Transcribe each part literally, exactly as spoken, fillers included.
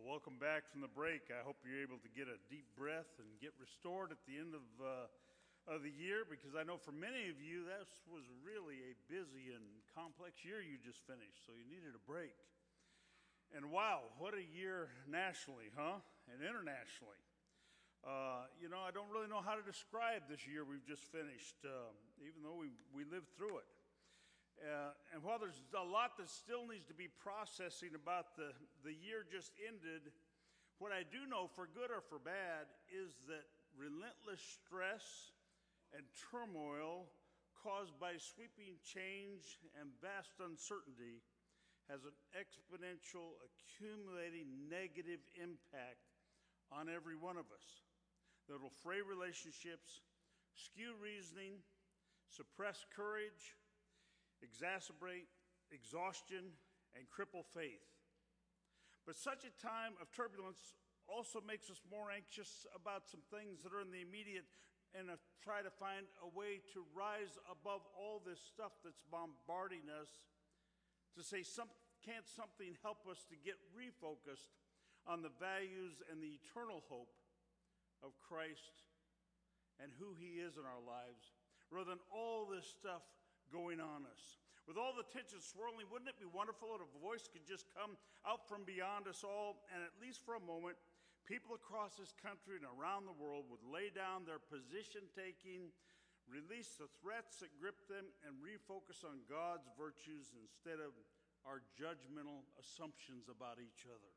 Welcome back from the break. I hope you're able to get a deep breath and get restored at the end of, uh, of the year, because I know for many of you, that was really a busy and complex year you just finished, so you needed a break. And wow, what a year nationally, huh? And internationally. Uh, you know, I don't really know how to describe this year we've just finished, uh, even though we, we lived through it. Uh, and while there's a lot that still needs to be processing about the, the year just ended, what I do know, for good or for bad, is that relentless stress and turmoil caused by sweeping change and vast uncertainty has an exponential, accumulating negative impact on every one of us that will fray relationships, skew reasoning, suppress courage, exacerbate exhaustion, and cripple faith. But such a time of turbulence also makes us more anxious about some things that are in the immediate, and uh, try to find a way to rise above all this stuff that's bombarding us, to say, some, can't something help us to get refocused on the values and the eternal hope of Christ and who he is in our lives, rather than all this stuff going on us. With all the tension swirling, wouldn't it be wonderful if a voice could just come out from beyond us all, and at least for a moment, people across this country and around the world would lay down their position-taking, release the threats that grip them, and refocus on God's virtues instead of our judgmental assumptions about each other.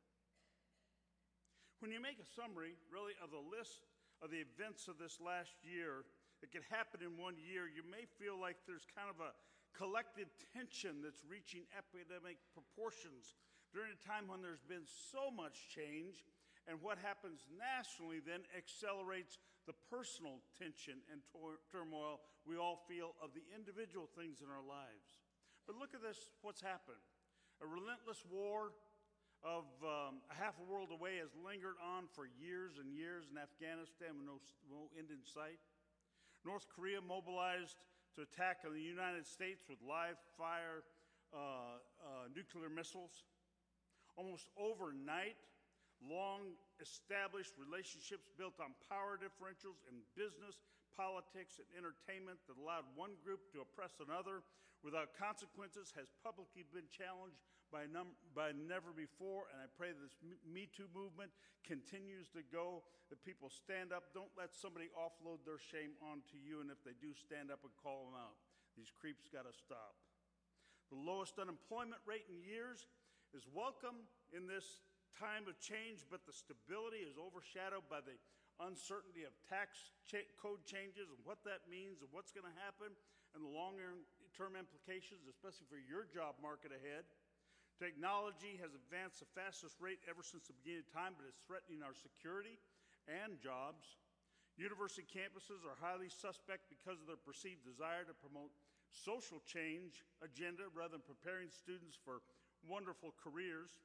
When you make a summary, really, of the list of the events of this last year that could happen in one year, you may feel like there's kind of a collective tension that's reaching epidemic proportions during a time when there's been so much change, and what happens nationally then accelerates the personal tension and tor- turmoil we all feel of the individual things in our lives. But look at this, what's happened. A relentless war of um, a half a world away has lingered on for years and years in Afghanistan with no, no end in sight. North Korea mobilized to attack on the United States with live-fire uh, uh, nuclear missiles. Almost overnight, long-established relationships built on power differentials in business, politics, and entertainment that allowed one group to oppress another without consequences has publicly been challenged by, num- by never before, and I pray that this Me Too movement continues to go, that people stand up. Don't let somebody offload their shame onto you, and if they do, stand up and call them out. These creeps got to stop. The lowest unemployment rate in years is welcome in this time of change, but the stability is overshadowed by the uncertainty of tax cha- code changes and what that means and what's going to happen and the longer-term implications, especially for your job market ahead. Technology has advanced the fastest rate ever since the beginning of time, but it's threatening our security and jobs. University campuses are highly suspect because of their perceived desire to promote social change agenda rather than preparing students for wonderful careers.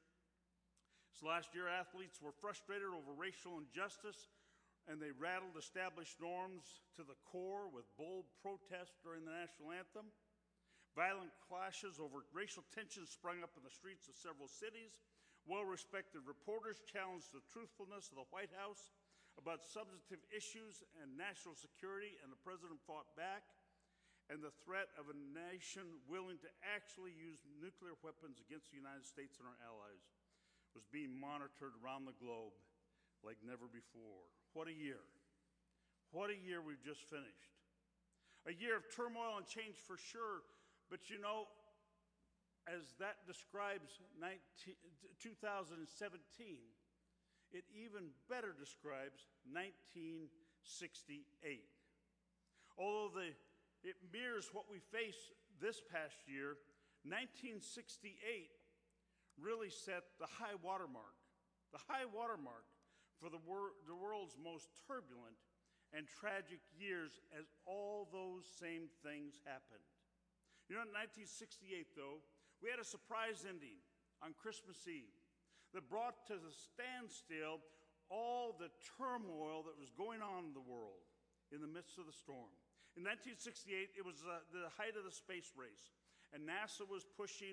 So last year, athletes were frustrated over racial injustice, and they rattled established norms to the core with bold protests during the national anthem. Violent clashes over racial tensions sprung up in the streets of several cities. Well-respected reporters challenged the truthfulness of the White House about substantive issues and national security, and the president fought back. And the threat of a nation willing to actually use nuclear weapons against the United States and our allies was being monitored around the globe like never before. What a year. What a year we've just finished. A year of turmoil and change for sure, but you know, as that describes nineteen, two thousand seventeen, it even better describes nineteen sixty-eight. Although the, it mirrors what we face this past year, nineteen sixty-eight really set the high watermark, the high watermark for the, wor- the world's most turbulent and tragic years as all those same things happened. You know, in nineteen sixty-eight, though, we had a surprise ending on Christmas Eve that brought to the standstill all the turmoil that was going on in the world in the midst of the storm. In nineteen sixty-eight, it was uh, the height of the space race, and NASA was pushing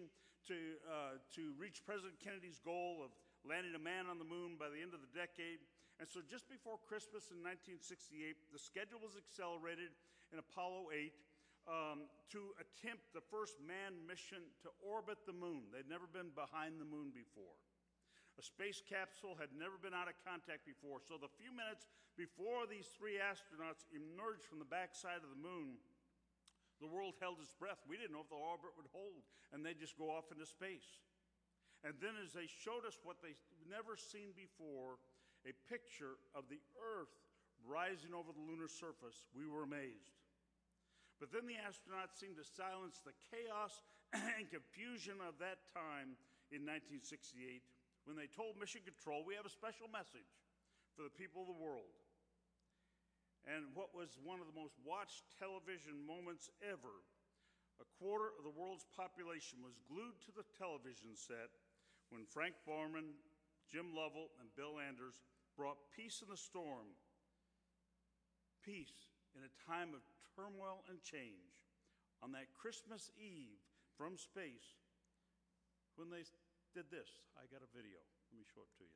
to, uh, to reach President Kennedy's goal of landing a man on the moon by the end of the decade. And so just before Christmas in nineteen sixty-eight, the schedule was accelerated in Apollo eight um, to attempt the first manned mission to orbit the moon. They'd never been behind the moon before. A space capsule had never been out of contact before. So the few minutes before these three astronauts emerged from the backside of the moon, the world held its breath. We didn't know if the orbit would hold, and they'd just go off into space. And then as they showed us what they'd never seen before, a picture of the Earth rising over the lunar surface, we were amazed. But then the astronauts seemed to silence the chaos and confusion of that time in nineteen sixty-eight when they told Mission Control, we have a special message for the people of the world. And what was one of the most watched television moments ever, a quarter of the world's population was glued to the television set when Frank Borman, Jim Lovell, and Bill Anders brought peace in the storm, peace in a time of turmoil and change. On that Christmas Eve from space, when they did this, I got a video. Let me show it to you.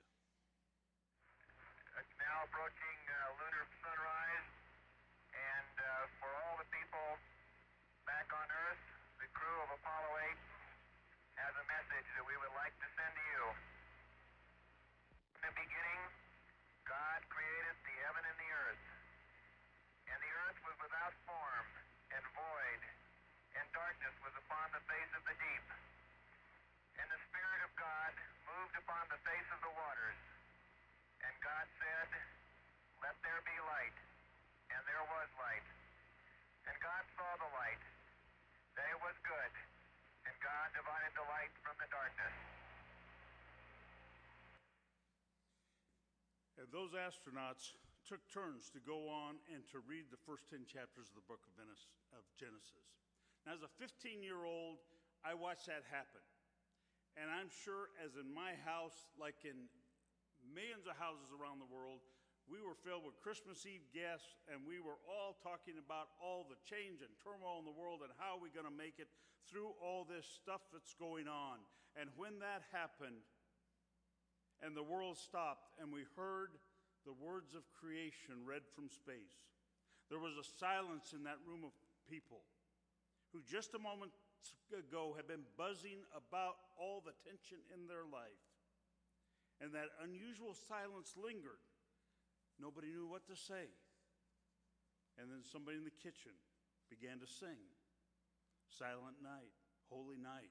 It's now approaching uh, lunar sunrise, and uh, for all the people back on Earth, the crew of Apollo eight has a message that we would like to send to you. In the beginning, God created the heaven and the earth, and the earth was without form and void, and darkness was upon the face of the deep. And the Spirit of God moved upon the face of the waters. And God said, "Let there be light." And there was light. And God saw the light, that it was good. And God divided the light from the darkness. And those astronauts took turns to go on and to read the first ten chapters of the book of Genesis. Now, as a fifteen-year-old, I watched that happen. And I'm sure, as in my house, like in millions of houses around the world, we were filled with Christmas Eve guests, and we were all talking about all the change and turmoil in the world and how are we going to make it through all this stuff that's going on. And when that happened, and the world stopped, and we heard the words of creation read from space, there was a silence in that room of people who just a moment ago had been buzzing about all the tension in their life. And that unusual silence lingered. Nobody knew what to say. And then somebody in the kitchen began to sing. Silent night, holy night,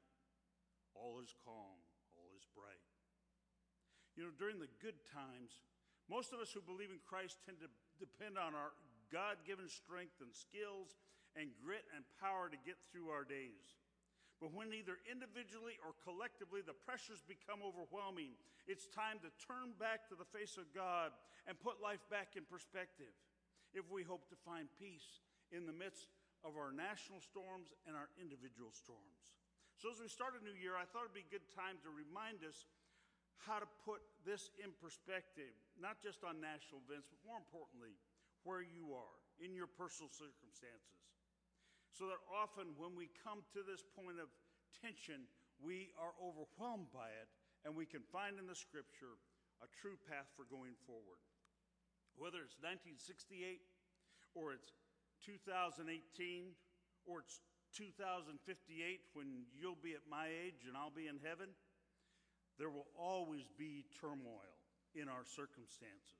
all is calm, all is bright. You know, during the good times, most of us who believe in Christ tend to depend on our God-given strength and skills and grit and power to get through our days. But when either individually or collectively the pressures become overwhelming, it's time to turn back to the face of God and put life back in perspective if we hope to find peace in the midst of our national storms and our individual storms. So as we start a new year, I thought it'd be a good time to remind us how to put this in perspective, not just on national events, but more importantly, where you are in your personal circumstances. So that often when we come to this point of tension, we are overwhelmed by it, and we can find in the Scripture a true path for going forward. Whether it's nineteen sixty-eight, or it's two thousand eighteen, or it's two thousand fifty-eight when you'll be at my age and I'll be in heaven, there will always be turmoil in our circumstances.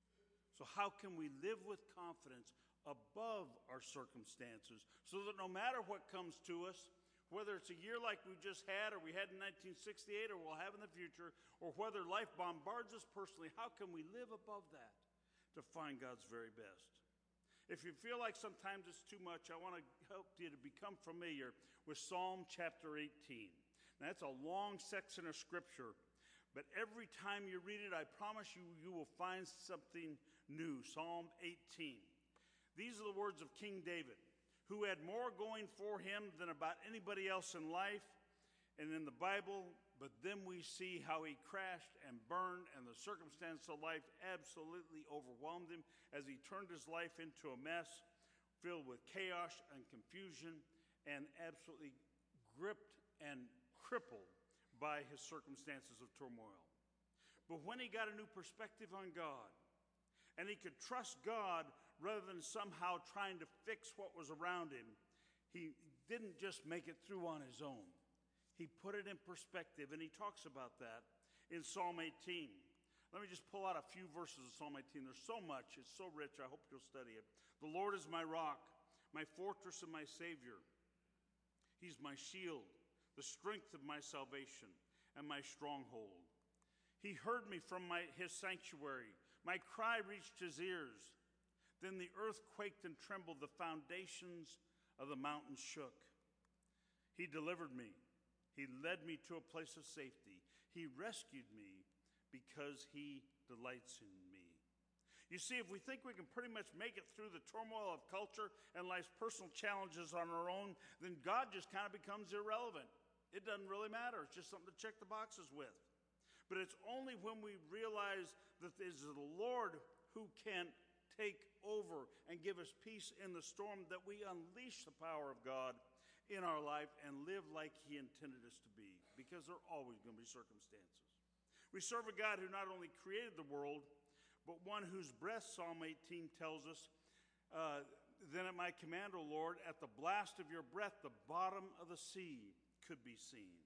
So how can we live with confidence above our circumstances so that no matter what comes to us, whether it's a year like we just had or we had in nineteen sixty-eight or we'll have in the future, or whether life bombards us personally, how can we live above that to find God's very best? If you feel like sometimes it's too much, I want to help you to become familiar with Psalm chapter eighteen. Now, that's a long section of Scripture, but every time you read it, I promise you, you will find something new. Psalm eighteen. These are the words of King David, who had more going for him than about anybody else in life and in the Bible, but then we see how he crashed and burned, and the circumstance of life absolutely overwhelmed him as he turned his life into a mess filled with chaos and confusion and absolutely gripped and crippled by his circumstances of turmoil. But when he got a new perspective on God, and he could trust God rather than somehow trying to fix what was around him, he didn't just make it through on his own. He put it in perspective, and he talks about that in Psalm eighteen. Let me just pull out a few verses of Psalm eighteen. There's so much. It's so rich. I hope you'll study it. The Lord is my rock, my fortress and my Savior. He's my shield, the strength of my salvation, and my stronghold. He heard me from my, his sanctuary. My cry reached his ears. Then the earth quaked and trembled. The foundations of the mountains shook. He delivered me. He led me to a place of safety. He rescued me because he delights in me. You see, if we think we can pretty much make it through the turmoil of culture and life's personal challenges on our own, then God just kind of becomes irrelevant. It doesn't really matter. It's just something to check the boxes with. But it's only when we realize that it is the Lord who can take over and give us peace in the storm that we unleash the power of God in our life and live like he intended us to be, because there are always going to be circumstances. We serve a God who not only created the world, but one whose breath, Psalm eighteen tells us, uh, then at my command, O Lord, at the blast of your breath, the bottom of the sea could be seen.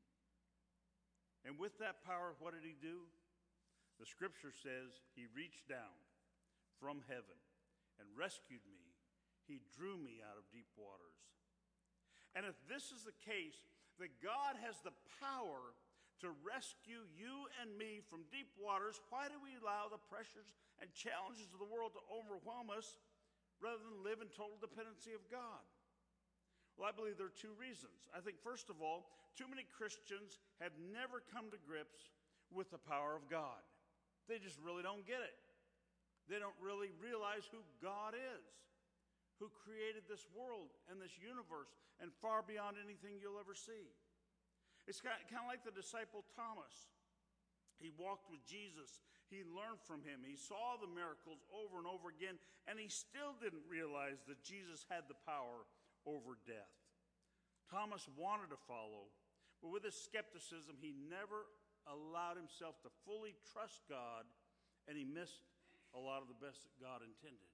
And with that power, what did he do? The scripture says he reached down from heaven and rescued me. He drew me out of deep waters. And if this is the case, that God has the power to rescue you and me from deep waters, why do we allow the pressures and challenges of the world to overwhelm us rather than live in total dependency of God? Well, I believe there are two reasons. I think, first of all, too many Christians have never come to grips with the power of God. They just really don't get it. They don't really realize who God is, who created this world and this universe and far beyond anything you'll ever see. It's kind of like the disciple Thomas. He walked with Jesus. He learned from him. He saw the miracles over and over again, and he still didn't realize that Jesus had the power over death. Thomas wanted to follow, but with his skepticism, he never allowed himself to fully trust God, and he missed a lot of the best that God intended.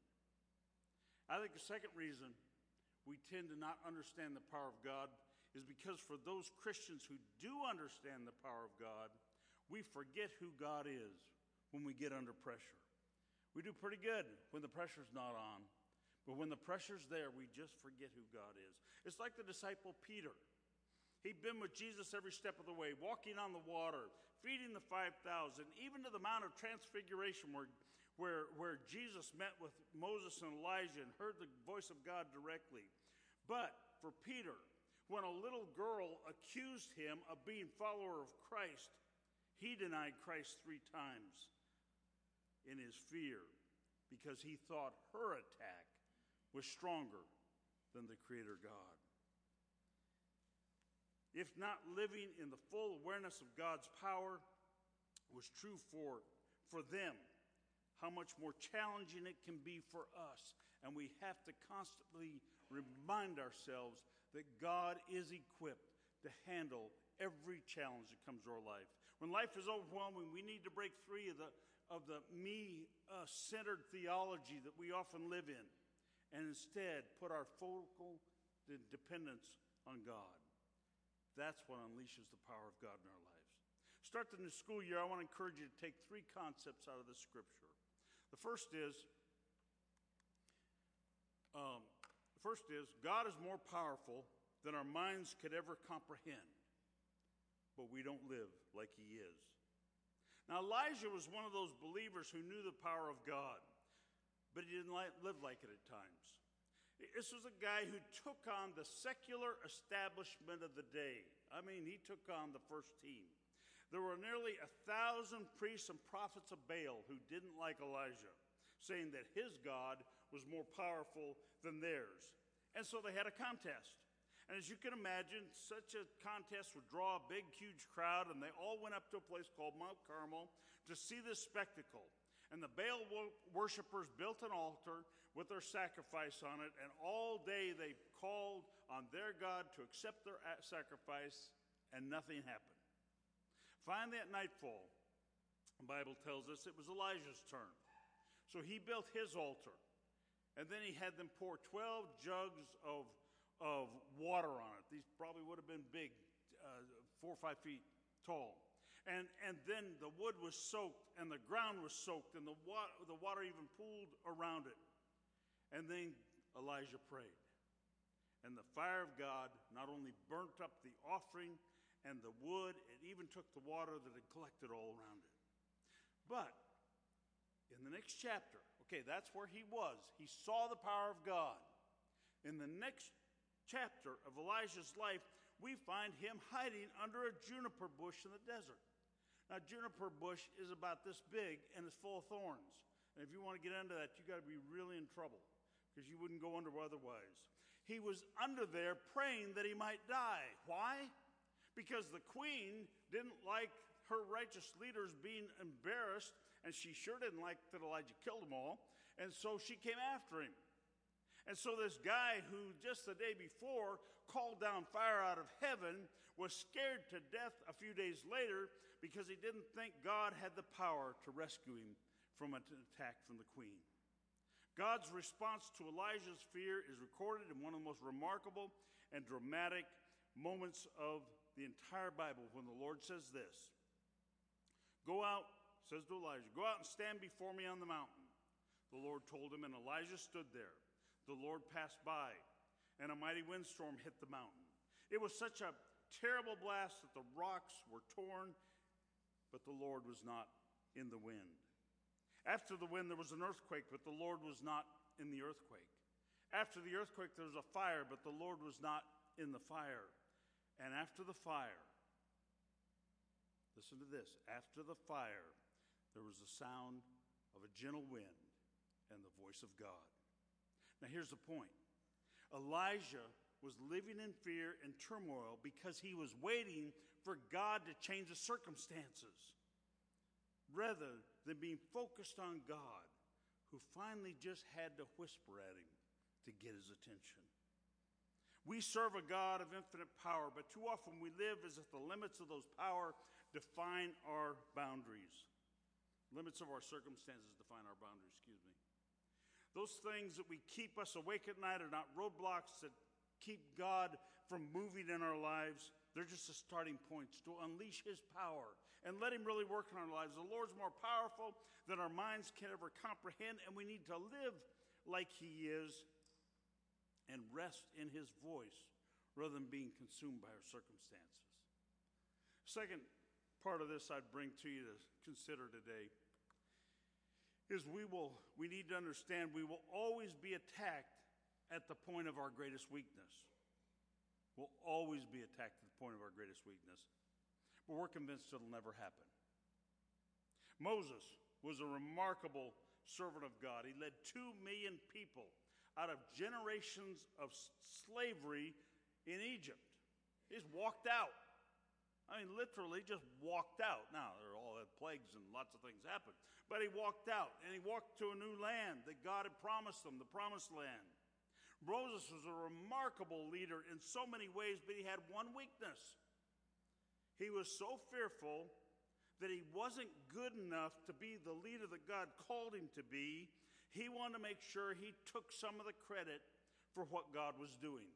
I think the second reason we tend to not understand the power of God is because for those Christians who do understand the power of God, we forget who God is when we get under pressure. We do pretty good when the pressure's not on. But when the pressure's there, we just forget who God is. It's like the disciple Peter. He'd been with Jesus every step of the way, walking on the water, feeding the five thousand, even to the Mount of Transfiguration where, where, where Jesus met with Moses and Elijah and heard the voice of God directly. But for Peter, when a little girl accused him of being a follower of Christ, he denied Christ three times in his fear because he thought her attack was stronger than the Creator God. If not living in the full awareness of God's power was true for, for them, how much more challenging it can be for us. And we have to constantly remind ourselves that God is equipped to handle every challenge that comes to our life. When life is overwhelming, we need to break free of the, of the me-centered uh, theology that we often live in, and instead put our focal dependence on God. That's what unleashes the power of God in our lives. Start the new school year, I want to encourage you to take three concepts out of this scripture. The first is, um, the first is, God is more powerful than our minds could ever comprehend, but we don't live like he is. Now, Elijah was one of those believers who knew the power of God, but he didn't live like it at times. This was a guy who took on the secular establishment of the day. I mean, he took on the first team. There were nearly a thousand priests and prophets of Baal who didn't like Elijah, saying that his God was more powerful than theirs. And so they had a contest. And as you can imagine, such a contest would draw a big, huge crowd, and they all went up to a place called Mount Carmel to see this spectacle. And the Baal worshipers built an altar with their sacrifice on it, and all day they called on their God to accept their sacrifice, and nothing happened. Finally, at nightfall, the Bible tells us it was Elijah's turn. So he built his altar, and then he had them pour twelve jugs of, of water on it. These probably would have been big, uh, four or five feet tall. And, and then the wood was soaked, and the ground was soaked, and the, wa- the water even pooled around it. And then Elijah prayed. And the fire of God not only burnt up the offering and the wood, it even took the water that had collected all around it. But in the next chapter, okay, that's where he was. He saw the power of God. In the next chapter of Elijah's life, we find him hiding under a juniper bush in the desert. Now, juniper bush is about this big and it's full of thorns. And if you want to get into that, you got to be really in trouble because you wouldn't go under otherwise. He was under there praying that he might die. Why? Because the queen didn't like her righteous leaders being embarrassed, and she sure didn't like that Elijah killed them all, and so she came after him. And so this guy who just the day before called down fire out of heaven was scared to death a few days later because he didn't think God had the power to rescue him from an attack from the queen. God's response to Elijah's fear is recorded in one of the most remarkable and dramatic moments of the entire Bible when the Lord says this. Go out, says to Elijah, go out and stand before me on the mountain. The Lord told him, and Elijah stood there. The Lord passed by, and a mighty windstorm hit the mountain. It was such a terrible blast that the rocks were torn, but the Lord was not in the wind. After the wind, there was an earthquake, but the Lord was not in the earthquake. After the earthquake, there was a fire, but the Lord was not in the fire. And after the fire, listen to this, after the fire, there was the sound of a gentle wind and the voice of God. Now here's the point. Elijah was living in fear and turmoil because he was waiting for God to change the circumstances, rather than being focused on God, who finally just had to whisper at him to get his attention. We serve a God of infinite power, but too often we live as if the limits of those power define our boundaries. Limits of our circumstances define our boundaries, excuse me. Those things that we keep us awake at night are not roadblocks that keep God from moving in our lives. They're just the starting points to unleash his power and let him really work in our lives. The Lord's more powerful than our minds can ever comprehend, and we need to live like he is and rest in his voice rather than being consumed by our circumstances. Second part of this I'd bring to you to consider today is we will we need to understand we will always be attacked at the point of our greatest weakness. We'll always be attacked at the point of our greatest weakness. But we're convinced it'll never happen. Moses was a remarkable servant of God. He led two million people out of generations of slavery in Egypt. He just walked out. I mean, literally just walked out. Now, there are all the plagues and lots of things happened. But he walked out, and he walked to a new land that God had promised them, the promised land. Moses was a remarkable leader in so many ways, but he had one weakness. He was so fearful that he wasn't good enough to be the leader that God called him to be. He wanted to make sure he took some of the credit for what God was doing.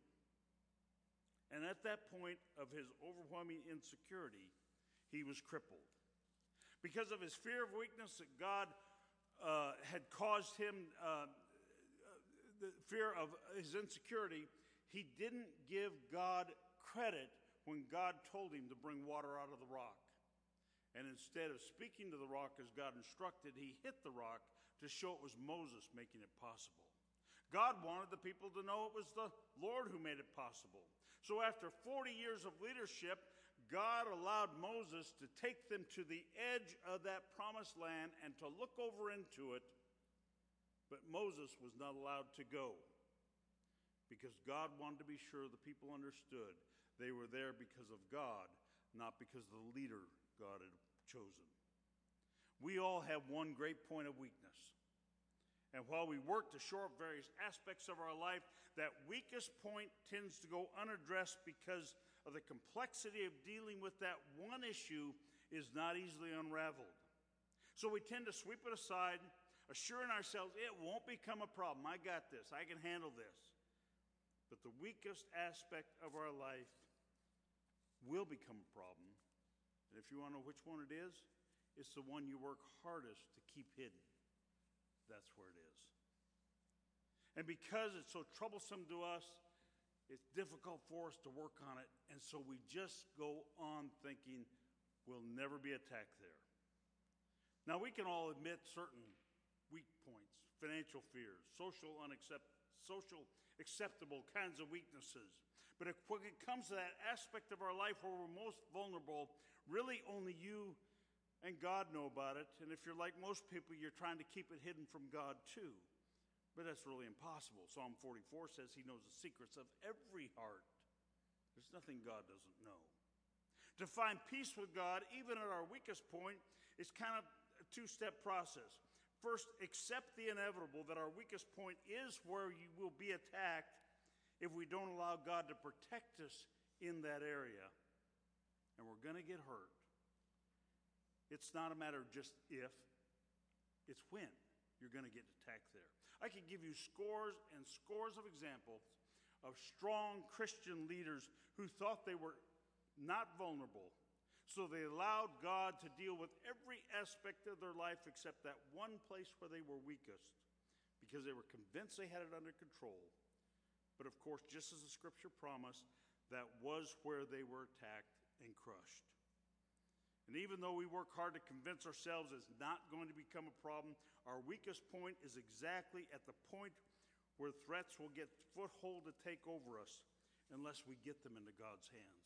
And at that point of his overwhelming insecurity, he was crippled. Because of his fear of weakness that God uh, had caused him, uh, the fear of his insecurity, he didn't give God credit when God told him to bring water out of the rock. And instead of speaking to the rock as God instructed, he hit the rock to show it was Moses making it possible. God wanted the people to know it was the Lord who made it possible. So after forty years of leadership, God allowed Moses to take them to the edge of that promised land and to look over into it. But Moses was not allowed to go because God wanted to be sure the people understood they were there because of God, not because of the leader God had chosen. We all have one great point of weakness. And while we work to shore up various aspects of our life, that weakest point tends to go unaddressed because of the complexity of dealing with that one issue is not easily unraveled. So we tend to sweep it aside, assuring ourselves it won't become a problem. I got this. I can handle this. But the weakest aspect of our life will become a problem. And if you want to know which one it is, it's the one you work hardest to keep hidden. That's where it is. And because it's so troublesome to us, it's difficult for us to work on it. And so we just go on thinking we'll never be attacked there. Now, we can all admit certain weak points, financial fears, social unaccept- social acceptable kinds of weaknesses. But if, when it comes to that aspect of our life where we're most vulnerable, really only you and God know about it. And if you're like most people, you're trying to keep it hidden from God too. But that's really impossible. Psalm forty-four says he knows the secrets of every heart. There's nothing God doesn't know. To find peace with God, even at our weakest point, is kind of a two-step process. First, accept the inevitable that our weakest point is where you will be attacked if we don't allow God to protect us in that area. And we're going to get hurt. It's not a matter of just if, it's when you're going to get attacked there. I could give you scores and scores of examples of strong Christian leaders who thought they were not vulnerable. So they allowed God to deal with every aspect of their life except that one place where they were weakest, because they were convinced they had it under control. But of course, just as the scripture promised, that was where they were attacked and crushed. And even though we work hard to convince ourselves it's not going to become a problem, our weakest point is exactly at the point where threats will get foothold to take over us unless we get them into God's hands.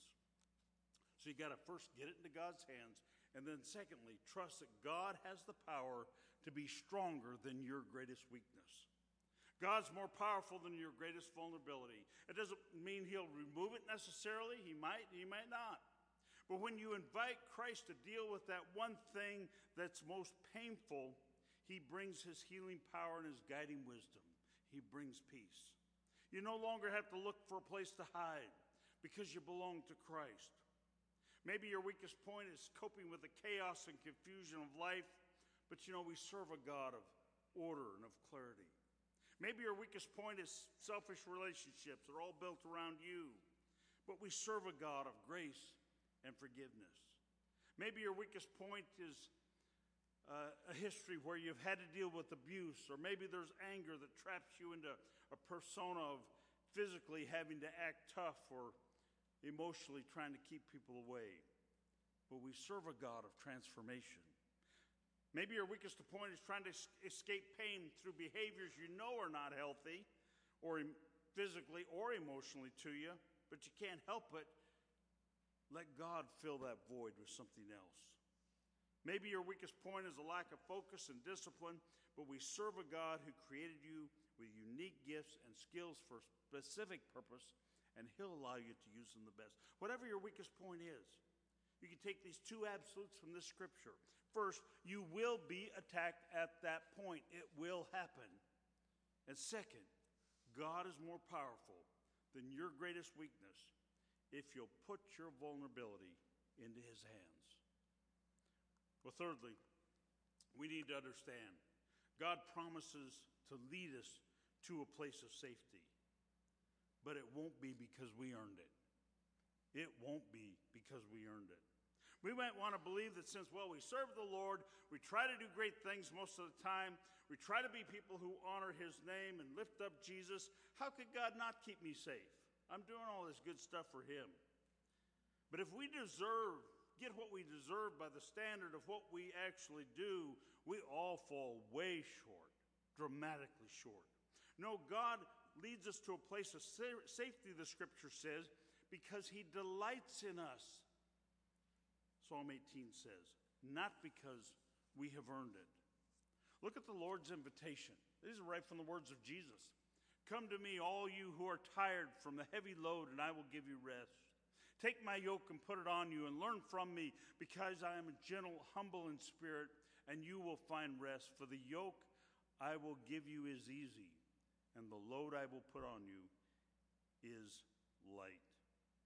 So you got to first get it into God's hands, and then secondly, trust that God has the power to be stronger than your greatest weakness. God's more powerful than your greatest vulnerability. It doesn't mean he'll remove it necessarily. He might, he might not. But when you invite Christ to deal with that one thing that's most painful, he brings his healing power and his guiding wisdom. He brings peace. You no longer have to look for a place to hide because you belong to Christ. Maybe your weakest point is coping with the chaos and confusion of life, but you know, we serve a God of order and of clarity. Maybe your weakest point is selfish relationships. They're all built around you, but we serve a God of grace and forgiveness. Maybe your weakest point is uh, a history where you've had to deal with abuse, or maybe there's anger that traps you into a persona of physically having to act tough or emotionally trying to keep people away. But we serve a God of transformation. Maybe your weakest point is trying to escape pain through behaviors you know are not healthy, or physically or emotionally to you, but you can't help it. Let God fill that void with something else. Maybe your weakest point is a lack of focus and discipline, but we serve a God who created you with unique gifts and skills for a specific purpose, and he'll allow you to use them the best. Whatever your weakest point is, you can take these two absolutes from this scripture. First, you will be attacked at that point. It will happen. And second, God is more powerful than your greatest weakness if you'll put your vulnerability into his hands. Well, thirdly, we need to understand God promises to lead us to a place of safety. But it won't be because we earned it. It won't be because we earned it. We might want to believe that since, well, we serve the Lord, we try to do great things most of the time, we try to be people who honor his name and lift up Jesus, how could God not keep me safe? I'm doing all this good stuff for him. But if we deserve, get what we deserve by the standard of what we actually do, we all fall way short, dramatically short. No, God leads us to a place of safety, the scripture says, because he delights in us. Psalm eighteen says, not because we have earned it. Look at the Lord's invitation. These are right from the words of Jesus. Come to me, all you who are tired from the heavy load, and I will give you rest. Take my yoke and put it on you, and learn from me, because I am gentle, humble in spirit, and you will find rest. For the yoke I will give you is easy, and the load I will put on you is light.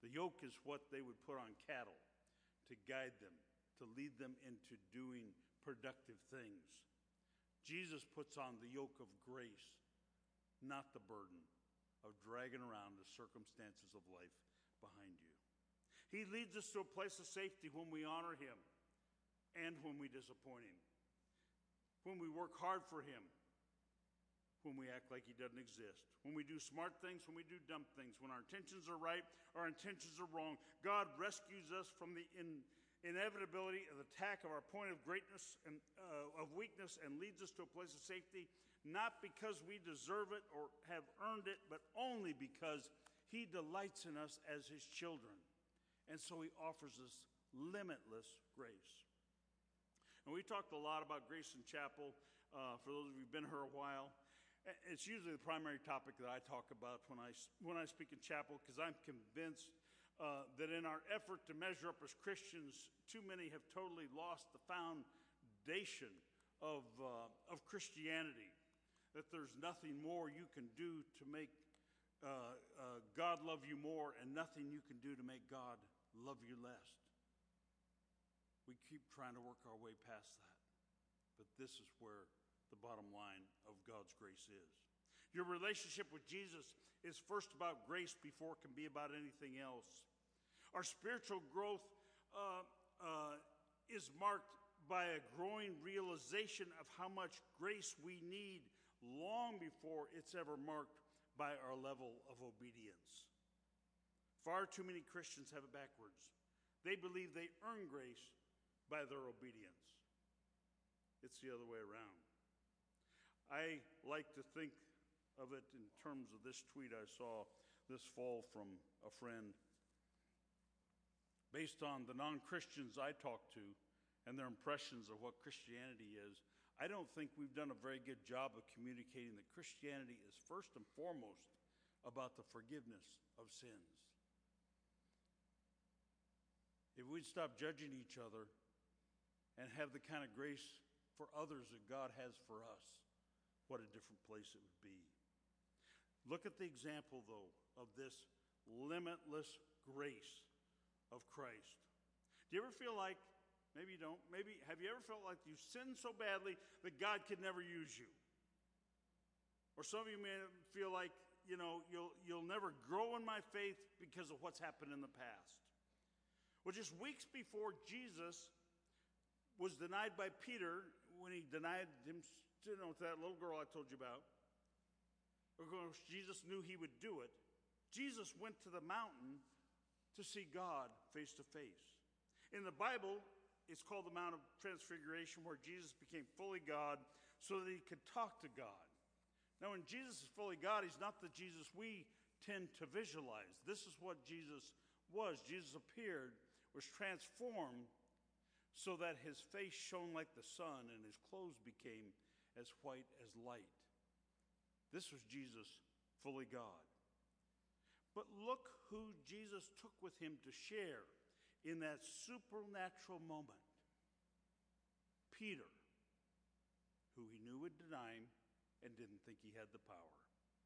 The yoke is what they would put on cattle to guide them, to lead them into doing productive things. Jesus puts on the yoke of grace, not the burden of dragging around the circumstances of life behind you. He leads us to a place of safety when we honor him and when we disappoint him, when we work hard for him, when we act like he doesn't exist, when we do smart things, when we do dumb things, when our intentions are right, our intentions are wrong. God rescues us from the in, inevitability of the attack of our point of greatness and uh, of weakness and leads us to a place of safety, not because we deserve it or have earned it, but only because he delights in us as his children. And so he offers us limitless grace. And we talked a lot about grace in chapel. Uh, for those of you who've been here a while, it's usually the primary topic that I talk about when I, when I speak in chapel, because I'm convinced uh, that in our effort to measure up as Christians, too many have totally lost the foundation of, uh, of Christianity, that there's nothing more you can do to make uh, uh, God love you more and nothing you can do to make God love you less. We keep trying to work our way past that, but this is where the bottom line of God's grace is. Your relationship with Jesus is first about grace before it can be about anything else. Our spiritual growth uh, uh, is marked by a growing realization of how much grace we need long before it's ever marked by our level of obedience. Far too many Christians have it backwards. They believe they earn grace by their obedience. It's the other way around. I like to think of it in terms of this tweet I saw this fall from a friend. Based on the non-Christians I talk to and their impressions of what Christianity is, I don't think we've done a very good job of communicating that Christianity is first and foremost about the forgiveness of sins. If we'd stop judging each other and have the kind of grace for others that God has for us, what a different place it would be. Look at the example, though, of this limitless grace of Christ. Do you ever feel like, maybe you don't, maybe, have you ever felt like you sinned so badly that God could never use you? Or some of you may feel like, you know, you'll, you'll never grow in my faith because of what's happened in the past. Well, just weeks before Jesus was denied by Peter, when he denied him, you know, to that little girl I told you about, of course, Jesus knew he would do it. Jesus went to the mountain to see God face to face. In the Bible, it's called the Mount of Transfiguration, where Jesus became fully God so that he could talk to God. Now, when Jesus is fully God, he's not the Jesus we tend to visualize. This is what Jesus was. Jesus appeared, was transformed, so that his face shone like the sun and his clothes became as white as light. This was Jesus, fully God. But look who Jesus took with him to share in that supernatural moment. Peter, who he knew would deny him and didn't think he had the power,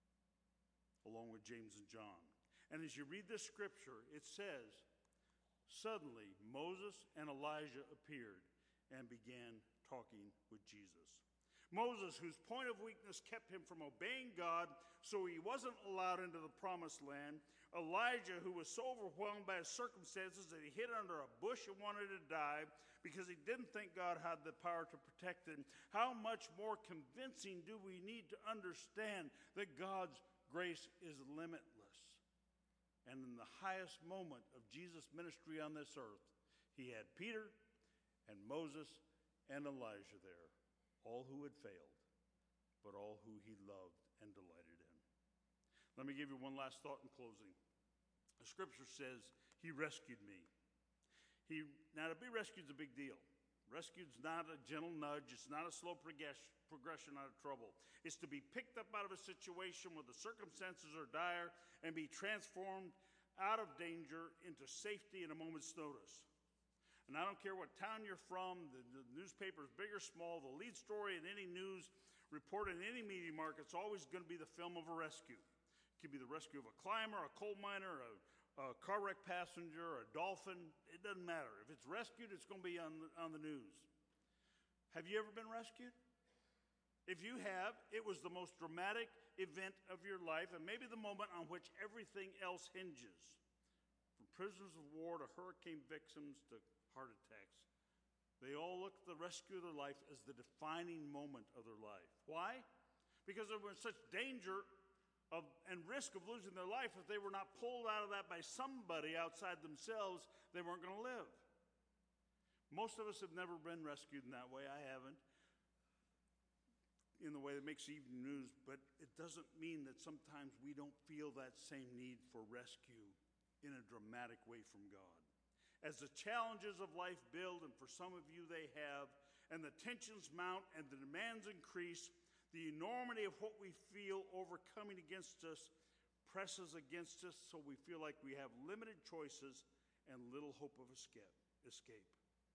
along with James and John. And as you read this scripture, it says, suddenly Moses and Elijah appeared and began talking with Jesus. Moses, whose point of weakness kept him from obeying God, so he wasn't allowed into the promised land. Elijah, who was so overwhelmed by his circumstances that he hid under a bush and wanted to die because he didn't think God had the power to protect him. How much more convincing do we need to understand that God's grace is limitless? And in the highest moment of Jesus' ministry on this earth, he had Peter and Moses and Elijah there, all who had failed, but all who he loved and delighted in. Let me give you one last thought in closing. The scripture says, he rescued me. He, now, to be rescued is a big deal. Rescue's not a gentle nudge. It's not a slow progression out of trouble. It's to be picked up out of a situation where the circumstances are dire and be transformed out of danger into safety in a moment's notice. And I don't care what town you're from, the, the newspaper's big or small, the lead story in any news report in any media market, it's always going to be the film of a rescue. It could be the rescue of a climber, a coal miner, a, a car wreck passenger, a dolphin, it doesn't matter. If it's rescued, it's going to be on the, on the news. Have you ever been rescued? If you have, it was the most dramatic event of your life and maybe the moment on which everything else hinges. From prisoners of war to hurricane victims to heart attacks. They all look at the rescue of their life as the defining moment of their life. Why? Because they were in such danger of, and risk of losing their life. If they were not pulled out of that by somebody outside themselves, they weren't going to live. Most of us have never been rescued in that way. I haven't. In the way that makes evening news, but it doesn't mean that sometimes we don't feel that same need for rescue in a dramatic way from God. As the challenges of life build, and for some of you they have, and the tensions mount and the demands increase, the enormity of what we feel overcoming against us presses against us, so we feel like we have limited choices and little hope of escape. escape.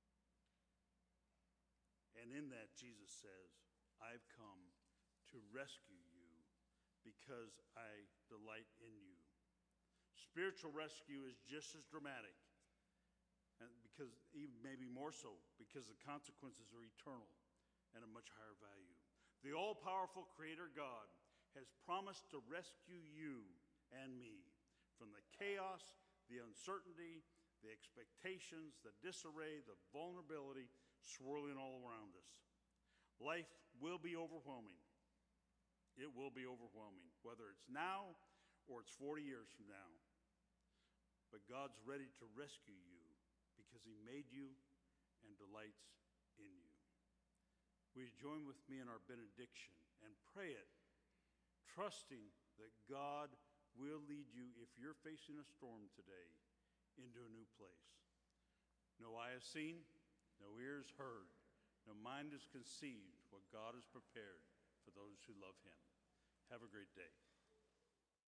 And in that, Jesus says, I've come to rescue you because I delight in you. Spiritual rescue is just as dramatic, and because even maybe more so, because the consequences are eternal and of much higher value. The all-powerful Creator God has promised to rescue you and me from the chaos, the uncertainty, the expectations, the disarray, the vulnerability swirling all around us. Life will be overwhelming. It will be overwhelming, whether it's now or it's forty years from now. But God's ready to rescue you because he made you and delights in you. Will you join with me in our benediction and pray it, trusting that God will lead you, if you're facing a storm today, into a new place. No eye has seen, no ears heard, no mind has conceived what God has prepared for those who love him. Have a great day.